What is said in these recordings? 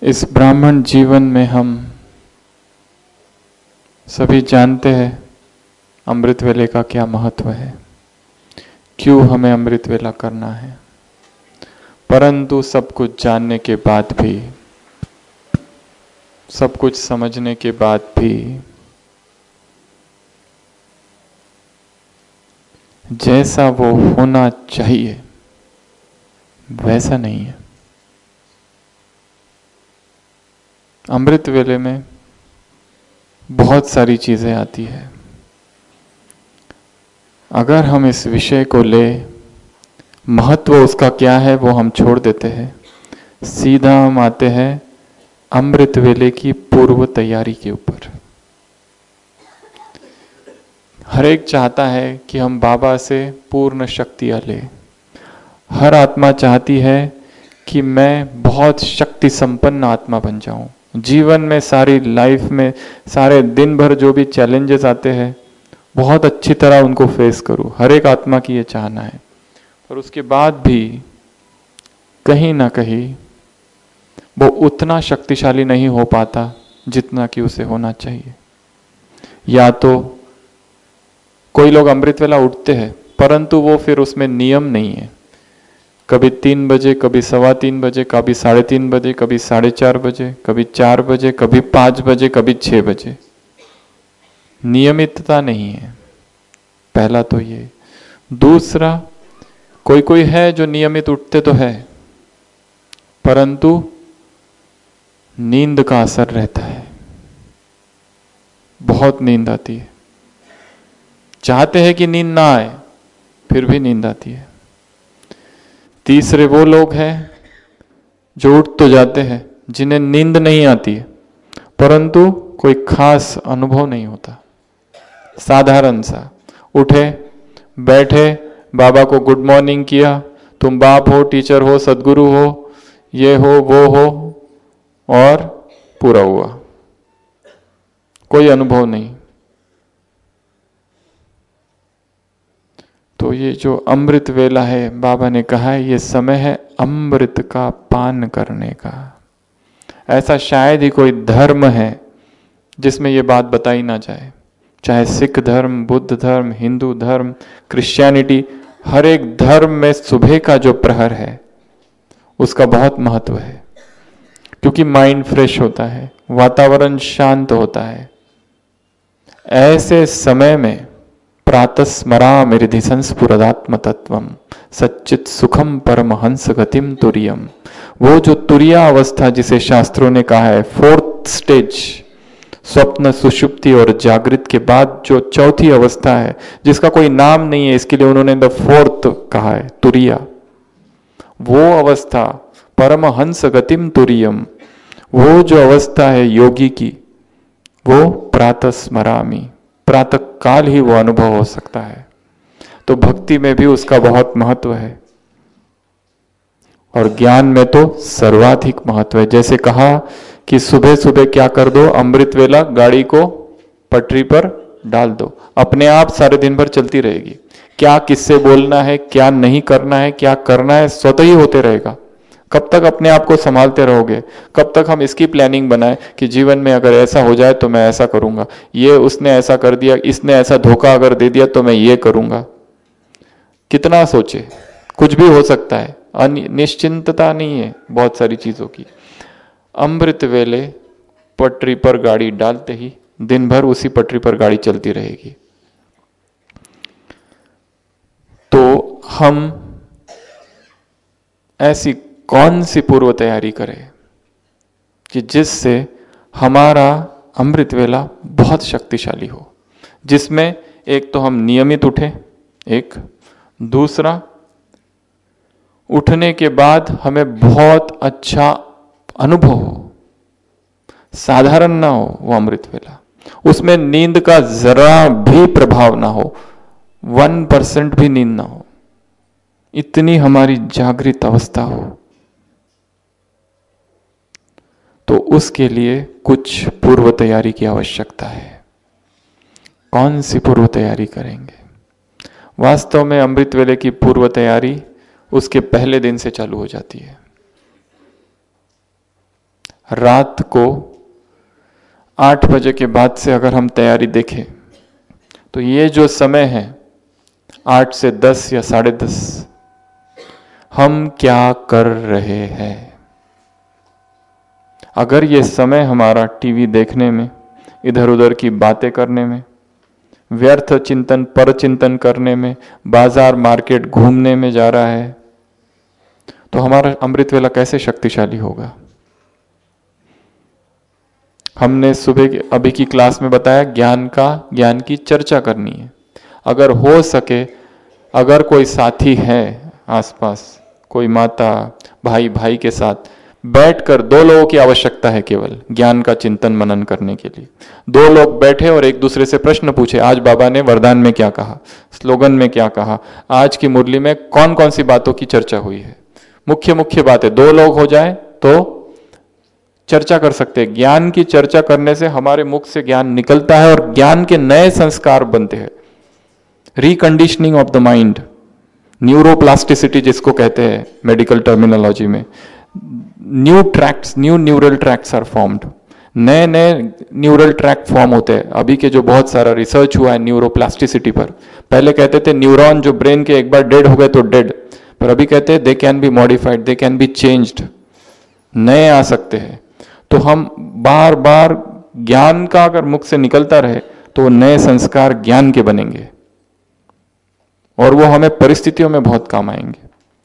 इस ब्राह्मण जीवन में हम सभी जानते हैं अमृत वेले का क्या महत्व है, क्यों हमें अमृत वेला करना है। परंतु सब कुछ जानने के बाद भी, सब कुछ समझने के बाद भी जैसा वो होना चाहिए वैसा नहीं है। अमृत वेले में बहुत सारी चीजें आती है। अगर हम इस विषय को ले, महत्व उसका क्या है वो हम छोड़ देते हैं, सीधा हम आते हैं अमृत वेले की पूर्व तैयारी के ऊपर। हर एक चाहता है कि हम बाबा से पूर्ण शक्तियां ले। हर आत्मा चाहती है कि मैं बहुत शक्ति संपन्न आत्मा बन जाऊं। जीवन में, सारी लाइफ में, सारे दिन भर जो भी चैलेंजेस आते हैं बहुत अच्छी तरह उनको फेस करूं। हर एक आत्मा की ये चाहना है। पर उसके बाद भी कहीं ना कहीं वो उतना शक्तिशाली नहीं हो पाता जितना कि उसे होना चाहिए। या तो कोई लोग अमृत वेला उठते हैं परंतु वो फिर उसमें नियम नहीं है। कभी 3 बजे, कभी 3:15 बजे, कभी 3:30 बजे, कभी 4:30 बजे, कभी 4 बजे, कभी 5 बजे, कभी 6 बजे। नियमितता नहीं है। पहला तो ये। दूसरा, कोई कोई है जो नियमित उठते तो है परंतु नींद का असर रहता है, बहुत नींद आती है। चाहते हैं कि नींद ना आए फिर भी नींद आती है। तीसरे वो लोग हैं जो उठ तो जाते हैं, जिन्हें नींद नहीं आती है परंतु कोई खास अनुभव नहीं होता। साधारण सा उठे, बैठे, बाबा को गुड मॉर्निंग किया, तुम बाप हो, टीचर हो, सदगुरु हो, ये हो, वो हो, और पूरा हुआ। कोई अनुभव नहीं। तो ये जो अमृत वेला है, बाबा ने कहा है ये समय है अमृत का पान करने का। ऐसा शायद ही कोई धर्म है जिसमें ये बात बताई ना जाए। चाहे सिख धर्म, बुद्ध धर्म, हिंदू धर्म, क्रिश्चियनिटी, हर एक धर्म में सुबह का जो प्रहर है उसका बहुत महत्व है। क्योंकि माइंड फ्रेश होता है, वातावरण शांत होता है। ऐसे समय में प्रातस्मरामि हृदि संस्फुरदात्म तत्वम सच्चित सुखम परमहंस गतिम तुरियम। वो जो तुरिया अवस्था जिसे शास्त्रों ने कहा है 4th स्टेज, स्वप्न, सुषुप्ति और जागृत के बाद जो चौथी अवस्था है जिसका कोई नाम नहीं है, इसके लिए उन्होंने द 4th कहा है, तुरिया। वो अवस्था परमहंस गतिम तुरियम, वो जो अवस्था है योगी की, वो प्रातस्मरामि, प्रातः काल ही वो अनुभव हो सकता है। तो भक्ति में भी उसका बहुत महत्व है और ज्ञान में तो सर्वाधिक महत्व है। जैसे कहा कि सुबह सुबह क्या कर दो, अमृत वेला गाड़ी को पटरी पर डाल दो, अपने आप सारे दिन भर चलती रहेगी। क्या किससे बोलना है, क्या नहीं करना है, क्या करना है, स्वतः ही होते रहेगा। कब तक अपने आप को संभालते रहोगे? कब तक हम इसकी प्लानिंग बनाएं कि जीवन में अगर ऐसा हो जाए तो मैं ऐसा करूंगा, ये उसने ऐसा कर दिया, इसने ऐसा धोखा अगर दे दिया तो मैं ये करूंगा। कितना सोचे, कुछ भी हो सकता है, अनिश्चिंतता नहीं है बहुत सारी चीजों की। अमृत वेले पटरी पर गाड़ी डालते ही दिन भर उसी पटरी पर गाड़ी चलती रहेगी। तो हम ऐसी कौन सी पूर्व तैयारी करें कि जिससे हमारा अमृत वेला बहुत शक्तिशाली हो, जिसमें एक तो हम नियमित उठे, एक दूसरा उठने के बाद हमें बहुत अच्छा अनुभव हो, साधारण ना हो वो अमृत वेला, उसमें नींद का जरा भी प्रभाव ना हो, 1% भी नींद ना हो, इतनी हमारी जागृत अवस्था हो। तो उसके लिए कुछ पूर्व तैयारी की आवश्यकता है। कौन सी पूर्व तैयारी करेंगे? वास्तव में अमृत वेले की पूर्व तैयारी उसके पहले दिन से चालू हो जाती है। रात को 8 बजे के बाद से अगर हम तैयारी देखें तो ये जो समय है 8 से 10 या 10:30, हम क्या कर रहे हैं? अगर ये समय हमारा टीवी देखने में, इधर उधर की बातें करने में, व्यर्थ चिंतन पर चिंतन करने में, बाजार मार्केट घूमने में जा रहा है, तो हमारा अमृत वेला कैसे शक्तिशाली होगा? हमने सुबह अभी की क्लास में बताया ज्ञान की चर्चा करनी है। अगर हो सके, अगर कोई साथी है आसपास, कोई माता भाई भाई के साथ बैठकर, 2 लोगों की आवश्यकता है केवल ज्ञान का चिंतन मनन करने के लिए। 2 लोग बैठे और एक दूसरे से प्रश्न पूछे, आज बाबा ने वरदान में क्या कहा, स्लोगन में क्या कहा, आज की मुरली में कौन कौन सी बातों की चर्चा हुई है। मुख्य बातें 2 लोग हो जाए तो चर्चा कर सकते हैं। ज्ञान की चर्चा करने से हमारे मुख से ज्ञान निकलता है और ज्ञान के नए संस्कार बनते हैं। Reconditioning of the mind, neuroplasticity जिसको कहते हैं मेडिकल टर्मिनोलॉजी में, new tracts, new neural tracts are formed, नए नए न्यूरल ट्रैक्ट फॉर्म होते हैं। अभी के जो बहुत सारा रिसर्च हुआ है न्यूरोप्लास्टिसिटी पर, पहले कहते थे न्यूरॉन जो ब्रेन के एक बार डेड हो गए तो डेड, पर अभी कहते हैं they can be modified, they can be changed, नए आ सकते हैं। तो हम बार बार ज्ञान का अगर मुख से निकलता रहे तो नए संस्कार ज्ञान के बनेंगे और वो हमें परिस्थितियों में बहुत काम आएंगे।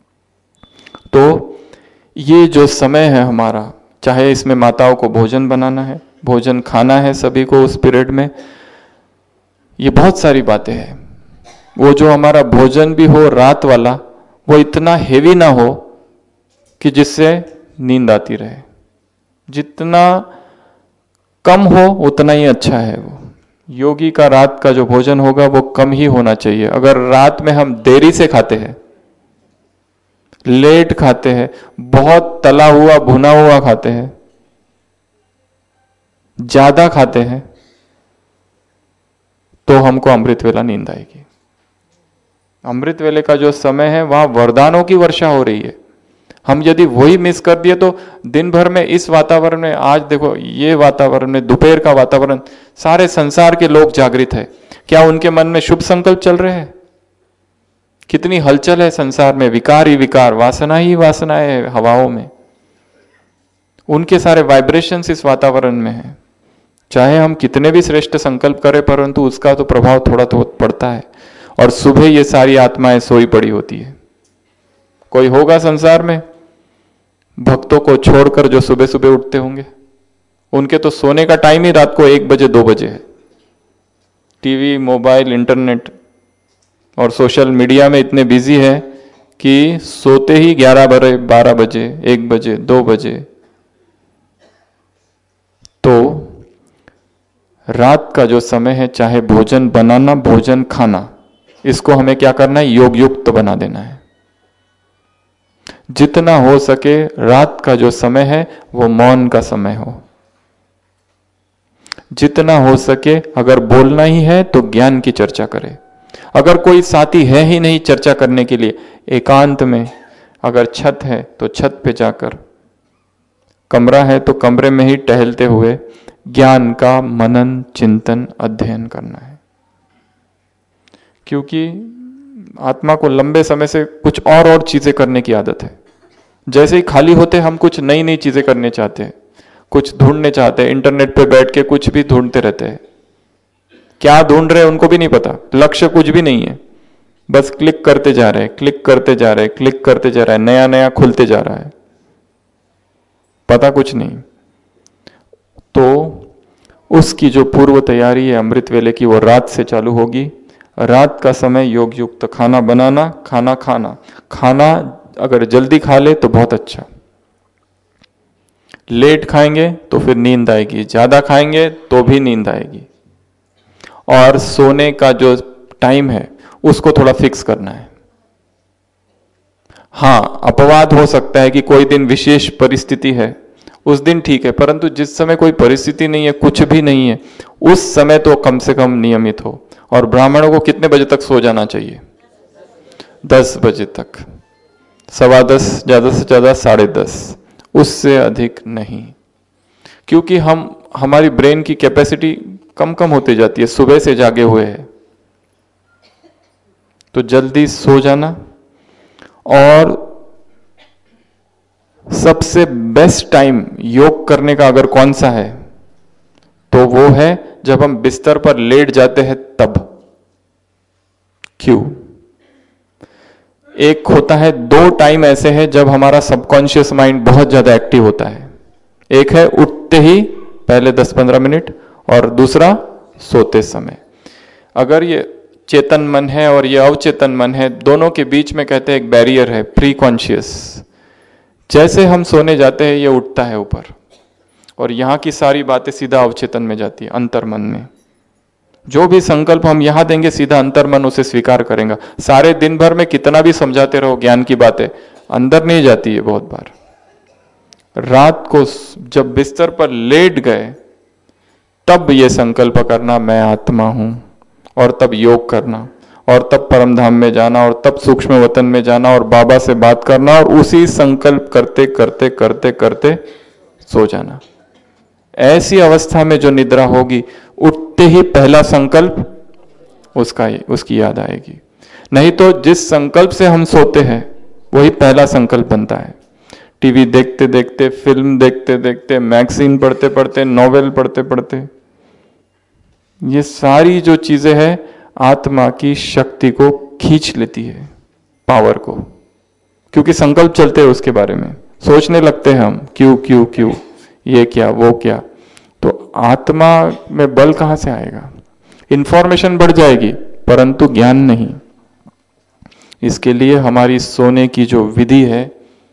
तो ये जो समय है हमारा, चाहे इसमें माताओं को भोजन बनाना है, भोजन खाना है सभी को उस पीरियड में, ये बहुत सारी बातें हैं। वो जो हमारा भोजन भी हो रात वाला, वो इतना हेवी ना हो कि जिससे नींद आती रहे। जितना कम हो उतना ही अच्छा है। वो योगी का रात का जो भोजन होगा वो कम ही होना चाहिए। अगर रात में हम देरी से खाते हैं, लेट खाते हैं, बहुत तला हुआ भुना हुआ खाते हैं, ज्यादा खाते हैं, तो हमको अमृत वेला नींद आएगी। अमृत वेले का जो समय है वहां वरदानों की वर्षा हो रही है। हम यदि वही मिस कर दिए तो दिन भर में इस वातावरण में, आज देखो ये वातावरण में, दोपहर का वातावरण, सारे संसार के लोग जागृत है। क्या उनके मन में शुभ संकल्प चल रहे हैं? कितनी हलचल है संसार में, विकार ही विकार, वासना ही वासनाएं है हवाओं में। उनके सारे वाइब्रेशंस इस वातावरण में है। चाहे हम कितने भी श्रेष्ठ संकल्प करें, परंतु उसका तो प्रभाव थोड़ा तो पड़ता है। और सुबह ये सारी आत्माएं सोई पड़ी होती है। कोई होगा संसार में भक्तों को छोड़कर जो सुबह सुबह उठते होंगे? उनके तो सोने का टाइम ही रात को 1 बजे 2 बजे है। टीवी, मोबाइल, इंटरनेट और सोशल मीडिया में इतने बिजी है कि सोते ही 11 बजे, 12 बजे, 1 बजे, 2 बजे। तो रात का जो समय है, चाहे भोजन बनाना, भोजन खाना, इसको हमें क्या करना है? योग युक्त बना देना है। जितना हो सके रात का जो समय है वो मौन का समय हो। जितना हो सके अगर बोलना ही है तो ज्ञान की चर्चा करें। अगर कोई साथी है ही नहीं चर्चा करने के लिए, एकांत में, अगर छत है तो छत पे जाकर, कमरा है तो कमरे में ही टहलते हुए ज्ञान का मनन, चिंतन, अध्ययन करना है। क्योंकि आत्मा को लंबे समय से कुछ और चीजें करने की आदत है। जैसे ही खाली होते हम कुछ नई नई चीजें करने चाहते हैं, कुछ ढूंढने चाहते हैं, इंटरनेट पे बैठ के कुछ भी ढूंढते रहते हैं। क्या ढूंढ रहे हैं उनको भी नहीं पता, लक्ष्य कुछ भी नहीं है, बस क्लिक करते जा रहे हैं, क्लिक करते जा रहे हैं, क्लिक करते जा रहा है, नया नया खुलते जा रहा है, पता कुछ नहीं। तो उसकी जो पूर्व तैयारी है अमृत वेले की, वो रात से चालू होगी। रात का समय योग युक्त खाना बनाना, खाना खाना। खाना अगर जल्दी खा ले तो बहुत अच्छा, लेट खाएंगे तो फिर नींद आएगी, ज्यादा खाएंगे तो भी नींद आएगी। और सोने का जो टाइम है उसको थोड़ा फिक्स करना है। हाँ, अपवाद हो सकता है कि कोई दिन विशेष परिस्थिति है, उस दिन ठीक है, परंतु जिस समय कोई परिस्थिति नहीं है, कुछ भी नहीं है, उस समय तो कम से कम नियमित हो। और ब्राह्मणों को कितने बजे तक सो जाना चाहिए? 10 बजे तक, 10:15, ज्यादा से ज्यादा 10:30, उससे अधिक नहीं। क्योंकि हमारी ब्रेन की कैपेसिटी कम कम होती जाती है, सुबह से जागे हुए हैं। तो जल्दी सो जाना। और सबसे बेस्ट टाइम योग करने का अगर कौन सा है, तो वो है जब हम बिस्तर पर लेट जाते हैं तब। क्यों? एक होता है, दो टाइम ऐसे हैं जब हमारा सबकॉन्शियस माइंड बहुत ज्यादा एक्टिव होता है। एक है उठते ही पहले 10-15 मिनट, और दूसरा सोते समय। अगर ये चेतन मन है और ये अवचेतन मन है, दोनों के बीच में कहते हैं एक बैरियर है, प्री कॉन्शियस। जैसे हम सोने जाते हैं ये उठता है ऊपर, और यहां की सारी बातें सीधा अवचेतन में जाती है, अंतर्मन में। जो भी संकल्प हम यहां देंगे सीधा अंतर्मन उसे स्वीकार करेगा। सारे दिन भर में कितना भी समझाते रहो ज्ञान की बातें, अंदर नहीं जाती है बहुत बार। रात को जब बिस्तर पर लेट गए तब ये संकल्प करना मैं आत्मा हूं, और तब योग करना, और तब परम धाम में जाना, और तब सूक्ष्म वतन में जाना, और बाबा से बात करना, और उसी संकल्प करते करते करते करते सो जाना। ऐसी अवस्था में जो निद्रा होगी, उठते ही पहला संकल्प उसकी याद आएगी। नहीं तो जिस संकल्प से हम सोते हैं वही पहला संकल्प बनता है। टीवी देखते देखते, फिल्म देखते देखते, मैगजीन पढ़ते पढ़ते, नॉवेल पढ़ते पढ़ते, ये सारी जो चीजें हैं आत्मा की शक्ति को खींच लेती है, पावर को। क्योंकि संकल्प चलते हैं उसके बारे में, सोचने लगते हैं हम, क्यों क्यों क्यों, ये क्या वो क्या। तो आत्मा में बल कहां से आएगा? इंफॉर्मेशन बढ़ जाएगी परंतु ज्ञान नहीं। इसके लिए हमारी सोने की जो विधि है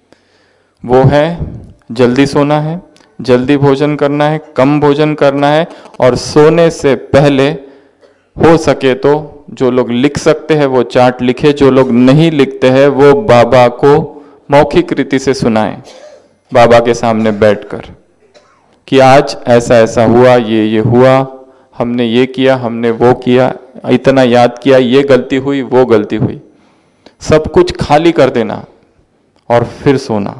वो है जल्दी सोना है, जल्दी भोजन करना है, कम भोजन करना है, और सोने से पहले हो सके तो जो लोग लिख सकते हैं वो चार्ट लिखे, जो लोग नहीं लिखते हैं वो बाबा को मौखिक रीति से सुनाएं, बाबा के सामने बैठकर, कि आज ऐसा ऐसा हुआ, ये हुआ, हमने ये किया, हमने वो किया, इतना याद किया, ये गलती हुई, वो गलती हुई। सब कुछ खाली कर देना और फिर सोना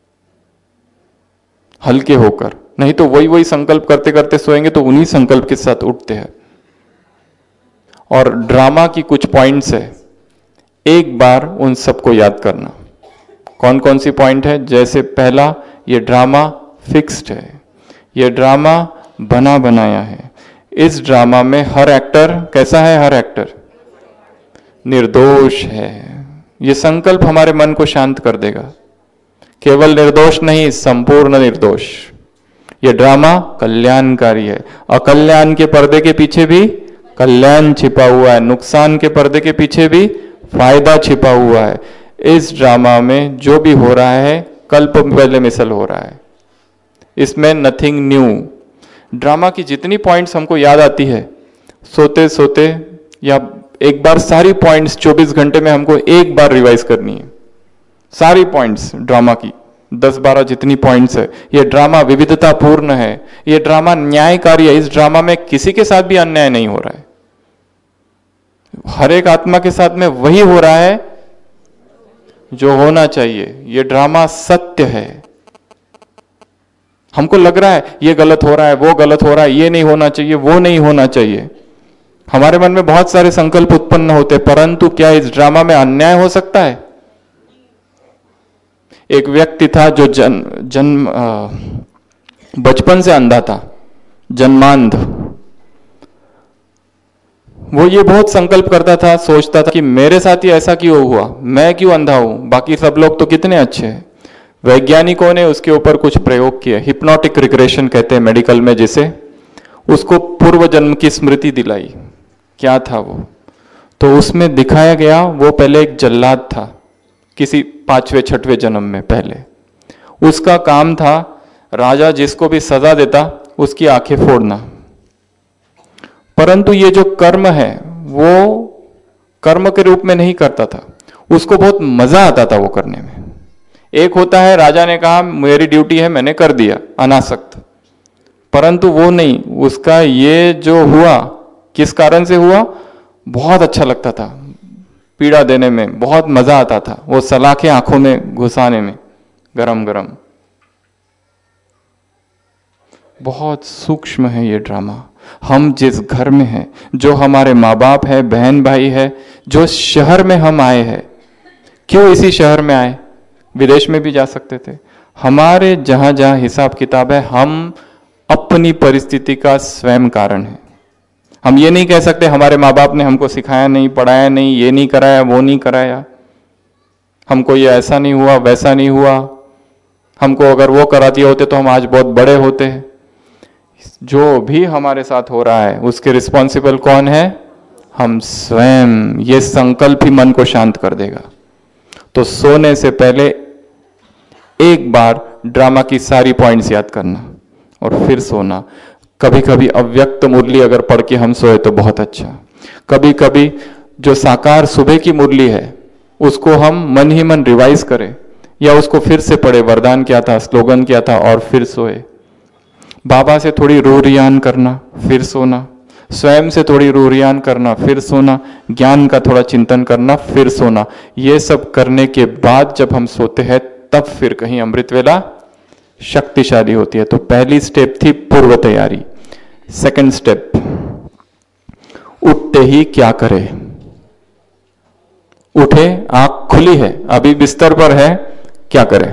हल्के होकर। नहीं तो वही वही संकल्प करते करते सोएंगे तो उन्हीं संकल्प के साथ उठते हैं। और ड्रामा की कुछ पॉइंट्स है, एक बार उन सबको याद करना। कौन कौन सी पॉइंट है? जैसे पहला, ये ड्रामा फिक्स्ड है, ये ड्रामा बना बनाया है। इस ड्रामा में हर एक्टर कैसा है? हर एक्टर निर्दोष है। ये संकल्प हमारे मन को शांत कर देगा। केवल निर्दोष नहीं, संपूर्ण निर्दोष। ये ड्रामा कल्याणकारी है। अकल्याण के पर्दे के पीछे भी कल्याण छिपा हुआ है, नुकसान के पर्दे के पीछे भी फायदा छिपा हुआ है। इस ड्रामा में जो भी हो रहा है कल्प पहले मिसल हो रहा है, इसमें नथिंग न्यू। ड्रामा की जितनी पॉइंट्स हमको याद आती है सोते सोते, या एक बार सारी पॉइंट्स 24 घंटे में हमको एक बार रिवाइज करनी है, सारी पॉइंट्स ड्रामा की 10-12 जितनी पॉइंट्स है। ये ड्रामा विविधता पूर्ण है, ये ड्रामा न्यायकारी है। इस ड्रामा में किसी के साथ भी अन्याय नहीं हो रहा है, हर एक आत्मा के साथ में वही हो रहा है जो होना चाहिए। ये ड्रामा सत्य है। हमको लग रहा है ये गलत हो रहा है, वो गलत हो रहा है, ये नहीं होना चाहिए, वो नहीं होना चाहिए। हमारे मन में बहुत सारे संकल्प उत्पन्न होते, परंतु क्या इस ड्रामा में अन्याय हो सकता है? एक व्यक्ति था जो बचपन से अंधा था, जन्मांध। वो ये बहुत संकल्प करता था, सोचता था कि मेरे साथ ही ऐसा क्यों हुआ, मैं क्यों अंधा हूं, बाकी सब लोग तो कितने अच्छे हैं। वैज्ञानिकों ने उसके ऊपर कुछ प्रयोग किए, हिप्नोटिक रिग्रेशन कहते हैं मेडिकल में, जिसे उसको पूर्व जन्म की स्मृति दिलाई। क्या था वो? तो उसमें दिखाया गया वो पहले एक जल्लाद था किसी 5वें-6वें जन्म में। पहले उसका काम था राजा जिसको भी सजा देता उसकी आंखें फोड़ना। परंतु ये जो कर्म है वो कर्म के रूप में नहीं करता था, उसको बहुत मजा आता था वो करने में। एक होता है राजा ने कहा मेरी ड्यूटी है, मैंने कर दिया अनासक्त, परंतु वो नहीं, उसका ये जो हुआ किस कारण से हुआ, बहुत अच्छा लगता था, पीड़ा देने में बहुत मजा आता था, वो सलाखें आंखों में घुसाने में गरम गरम। बहुत सूक्ष्म है ये ड्रामा। हम जिस घर में हैं, जो हमारे माँ बाप है, बहन भाई है, जो शहर में हम आए हैं, क्यों इसी शहर में आए, विदेश में भी जा सकते थे। हमारे जहां जहां हिसाब किताब है, हम अपनी परिस्थिति का स्वयं कारण है। हम ये नहीं कह सकते हमारे माँ बाप ने हमको सिखाया नहीं, पढ़ाया नहीं, ये नहीं कराया, वो नहीं कराया, हमको ये ऐसा नहीं हुआ, वैसा नहीं हुआ, हमको अगर वो करा दिए होते तो हम आज बहुत बड़े होते हैं। जो भी हमारे साथ हो रहा है उसके रिस्पॉन्सिबल कौन है? हम स्वयं। ये संकल्प ही मन को शांत कर देगा। तो सोने से पहले एक बार ड्रामा की सारी पॉइंट्स याद करना और फिर सोना। कभी कभी अव्यक्त मुरली अगर पढ़ के हम सोए तो बहुत अच्छा। कभी कभी जो साकार सुबह की मुरली है उसको हम मन ही मन रिवाइज करें, या उसको फिर से पढ़े, वरदान क्या था, स्लोगन क्या था, और फिर सोए। बाबा से थोड़ी रूह रियान करना, फिर सोना। स्वयं से थोड़ी रूह रियान करना, फिर सोना। ज्ञान का थोड़ा चिंतन करना, फिर सोना। ये सब करने के बाद जब हम सोते हैं तब फिर कहीं अमृत वेला शक्तिशाली होती है। तो पहली स्टेप थी पूर्व तैयारी। सेकंड स्टेप, उठते ही क्या करे। उठे, आंख खुली है, अभी बिस्तर पर है, क्या करे?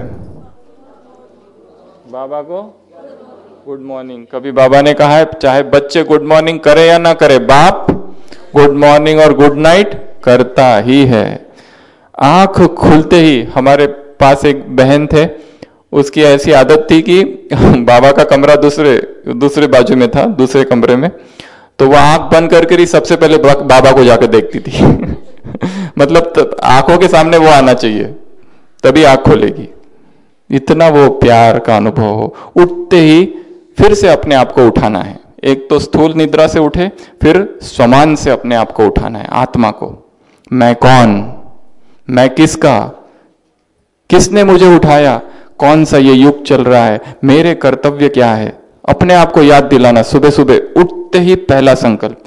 बाबा को गुड मॉर्निंग। कभी बाबा ने कहा है चाहे बच्चे गुड मॉर्निंग करे या ना करे, बाप गुड मॉर्निंग और गुड नाइट करता ही है। आंख खुलते ही, हमारे पास एक बहन थे, उसकी ऐसी आदत थी कि बाबा का कमरा दूसरे बाजू में था, दूसरे कमरे में, तो वह आंख बंद करके ही सबसे पहले बाबा को जाकर देखती थी। मतलब आंखों के सामने वो आना चाहिए, तभी आंख खोलेगी। इतना वो प्यार का अनुभव हो। उठते ही फिर से अपने आप को उठाना है। एक तो स्थूल निद्रा से उठे, फिर स्वमान से अपने आप को उठाना है, आत्मा को। मैं कौन, मैं किसका, किसने मुझे उठाया, कौन सा ये युग चल रहा है, मेरे कर्तव्य क्या है, अपने आप को याद दिलाना। सुबह सुबह उठते ही पहला संकल्प।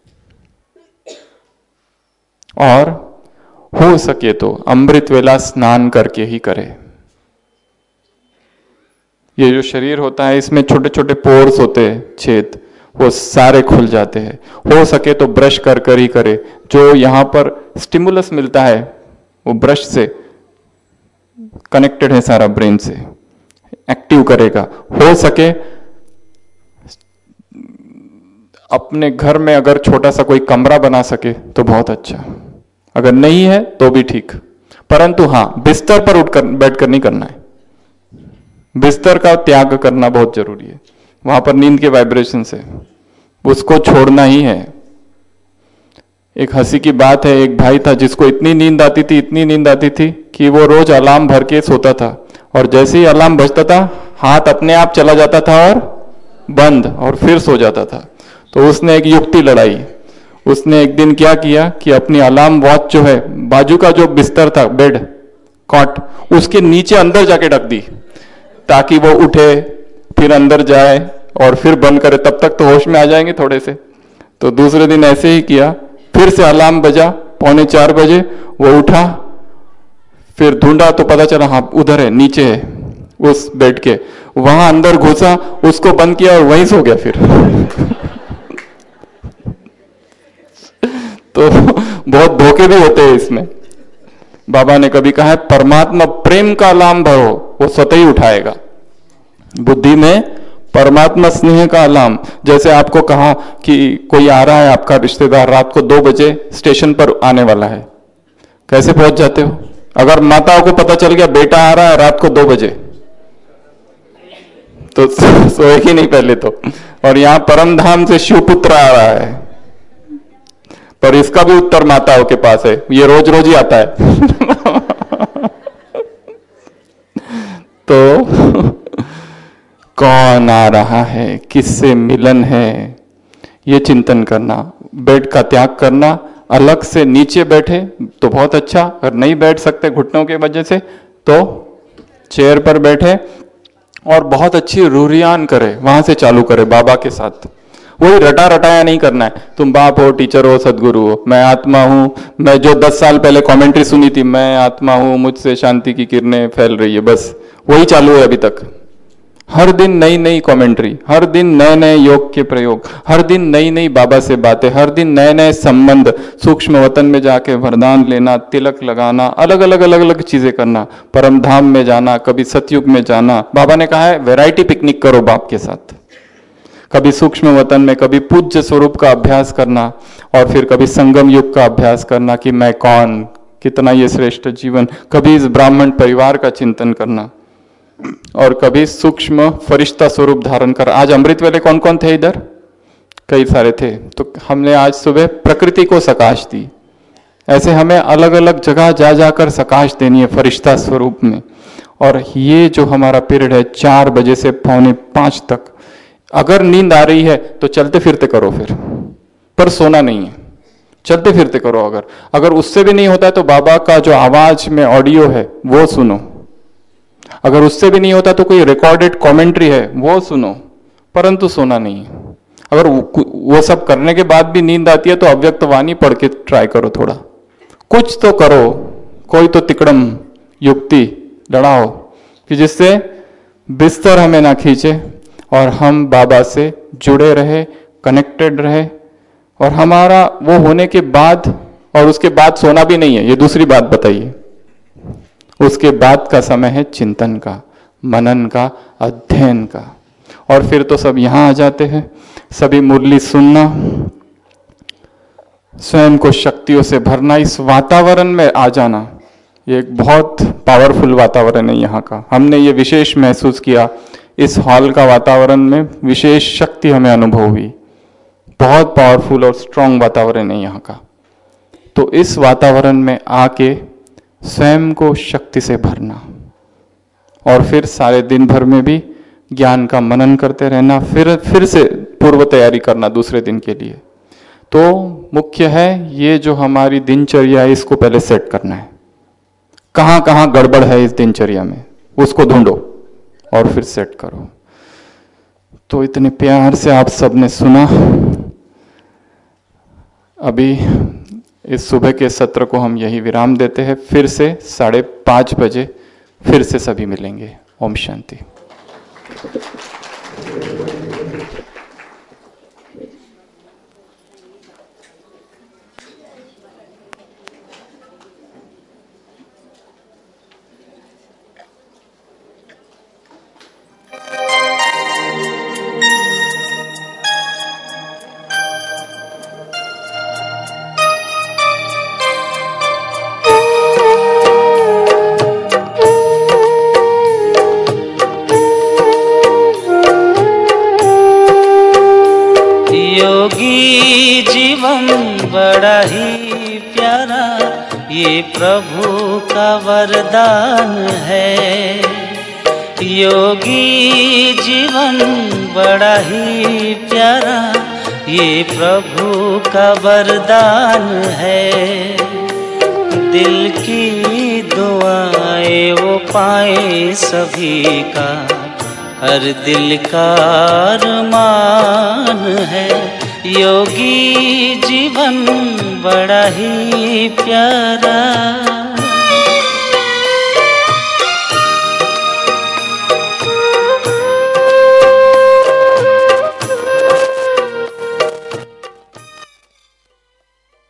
और हो सके तो अमृत वेला स्नान करके ही करे। ये जो शरीर होता है इसमें छोटे छोटे पोर्स होते हैं, छेद, वो सारे खुल जाते हैं। हो सके तो ब्रश कर कर ही करे। जो यहाँ पर स्टिमुलस मिलता है वो ब्रश से कनेक्टेड है, सारा ब्रेन से एक्टिव करेगा। हो सके अपने घर में अगर छोटा सा कोई कमरा बना सके तो बहुत अच्छा, अगर नहीं है तो भी ठीक। परंतु हाँ, बिस्तर पर उठकर बैठकर नहीं करना है। बिस्तर का त्याग करना बहुत जरूरी है। वहां पर नींद के वाइब्रेशन से उसको छोड़ना ही है। एक हंसी की बात है, एक भाई था जिसको इतनी नींद आती थी कि वो रोज अलार्म भर के सोता था, और जैसे ही अलार्म बजता था हाथ अपने आप चला जाता था और बंद, और फिर सो जाता था। तो उसने एक युक्ति लड़ाई। उसने एक दिन क्या किया कि अपनी अलार्म वॉच जो है, बाजू का जो बिस्तर था, बेड कॉट, उसके नीचे अंदर जाके ढक दी, ताकि वो उठे, फिर अंदर जाए और फिर बंद करे। तब तक तो होश में आ जाएंगे थोड़े से। तो दूसरे दिन ऐसे ही किया, फिर से अलार्म बजा 3:45 बजे, वो उठा, फिर ढूंढा तो पता चला हाँ उधर है, नीचे है उस बेड के। वहां अंदर घुसा, उसको बंद किया और वहीं सो गया फिर। तो बहुत धोखे भी होते हैं इसमें। बाबा ने कभी कहा है परमात्मा प्रेम का अलार्म भरो, वो स्वतः ही उठाएगा। बुद्धि में परमात्मा स्नेह का अलार्म। जैसे आपको कहा कि कोई आ रहा है आपका रिश्तेदार, रात को 2 बजे स्टेशन पर आने वाला है, कैसे पहुंच जाते हो? अगर माताओं को पता चल गया बेटा आ रहा है रात को 2 बजे, तो सोएगी नहीं पहले तो। और यहां परम धाम से शिवपुत्र आ रहा है, पर इसका भी उत्तर माताओं के पास है, ये रोज रोज ही आता है। तो कौन आ रहा है, किससे मिलन है, ये चिंतन करना। बेड का त्याग करना, अलग से नीचे बैठे तो बहुत अच्छा, अगर नहीं बैठ सकते घुटनों के वजह से तो चेयर पर बैठे और बहुत अच्छी रूरियान करे, वहां से चालू करे बाबा के साथ। वही रटा रटाया नहीं करना है, तुम बाप हो, टीचर हो, सदगुरु हो, मैं आत्मा हूं, मैं जो 10 साल पहले कमेंट्री सुनी थी, मैं आत्मा हूं, मुझसे शांति की किरणें फैल रही है, बस वही चालू है अभी तक। हर दिन नई नई कमेंट्री, हर दिन नए नए योग के प्रयोग, हर दिन नई नई बाबा से बातें, हर दिन नए नए संबंध, सूक्ष्म वतन में जाके वरदान लेना, तिलक लगाना, अलग अलग अलग अलग चीजें करना, परम धाम में जाना, कभी सतयुग में जाना। बाबा ने कहा है वैरायटी पिकनिक करो बाप के साथ, कभी सूक्ष्म वतन में, कभी पूज्य स्वरूप का अभ्यास करना, और फिर कभी संगम युग का अभ्यास करना कि मैं कौन, कितना ये श्रेष्ठ जीवन, कभी इस ब्राह्मण परिवार का चिंतन करना, और कभी सूक्ष्म फरिश्ता स्वरूप धारण कर। आज अमृत वेले कौन कौन थे इधर? कई सारे थे। तो हमने आज सुबह प्रकृति को सकाश दी। ऐसे हमें अलग अलग जगह जा जाकर सकाश देनी है फरिश्ता स्वरूप में। और ये जो हमारा पीरियड है 4 बजे से 4:45 तक, अगर नींद आ रही है तो चलते फिरते करो फिर, पर सोना नहीं है, चलते फिरते करो। अगर उससे भी नहीं होता है तो बाबा का जो आवाज में ऑडियो है वो सुनो। अगर उससे भी नहीं होता तो कोई रिकॉर्डेड कमेंट्री है वो सुनो, परंतु सोना नहीं है। अगर वो सब करने के बाद भी नींद आती है तो अव्यक्त वाणी पढ़ के ट्राई करो, थोड़ा कुछ तो करो, कोई तो तिकड़म युक्ति लड़ाओ कि जिससे बिस्तर हमें ना खींचे और हम बाबा से जुड़े रहे, कनेक्टेड रहे। और हमारा वो होने के बाद, और उसके बाद सोना भी नहीं है, ये दूसरी बात बताइए। उसके बाद का समय है चिंतन का, मनन का, अध्ययन का। और फिर तो सब यहां आ जाते हैं, सभी मुरली सुनना, स्वयं को शक्तियों से भरना, इस वातावरण में आ जाना। ये एक बहुत पावरफुल वातावरण है यहाँ का। हमने ये विशेष महसूस किया, इस हॉल का वातावरण में विशेष शक्ति हमें अनुभव हुई। बहुत पावरफुल और स्ट्रांग वातावरण है यहाँ का। तो इस वातावरण में आके स्वयं को शक्ति से भरना, और फिर सारे दिन भर में भी ज्ञान का मनन करते रहना, फिर से पूर्व तैयारी करना दूसरे दिन के लिए। तो मुख्य है ये जो हमारी दिनचर्या है, इसको पहले सेट करना है। कहाँ कहाँ गड़बड़ है इस दिनचर्या में, उसको ढूंढो और फिर सेट करो। तो इतने प्यार से आप सबने सुना। अभी इस सुबह के सत्र को हम यही विराम देते हैं। फिर से 5:30 बजे फिर से सभी मिलेंगे। ओम शांति। बड़ा ही प्यारा ये प्रभु का वरदान है। योगी जीवन बड़ा ही प्यारा ये प्रभु का वरदान है। दिल की दुआएं वो पाए सभी का, हर दिल का अरमान है। योगी जीवन बड़ा ही प्यारा।